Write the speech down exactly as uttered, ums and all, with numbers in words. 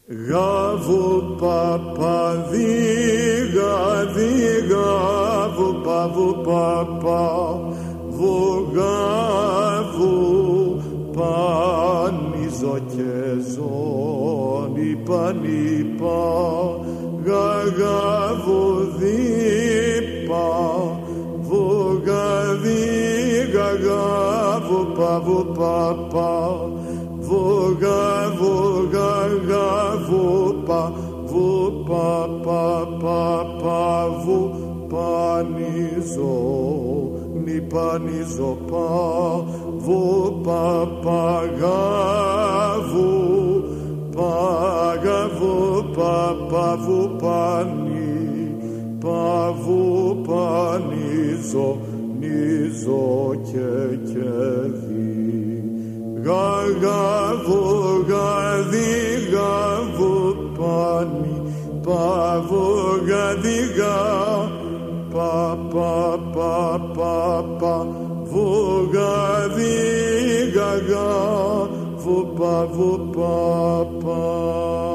Γαβου παπα δίγα δίγα βου παβου παπα βου γαβου πανιζω και ζώνη πανίπα γαγαβου δίπα βου γαδίγα γαβου παβου παπα Βογα, βογα, γαβουπα, βουπα, πα, πα, πα, βου, πανιζω, νιπανιζω, πα, βουπα, πα, γαβου, πα, γαβου, πα, πα, βου, πανι, πα, βου, πανιζω, νιζω και και δι. Γαγαβου, γαδίγαβου, πανι, παβου, γαδίγα, πα, πα, πα, πα, πα, βου, γαδίγα, γα, βου, πα, βου, πα, πα.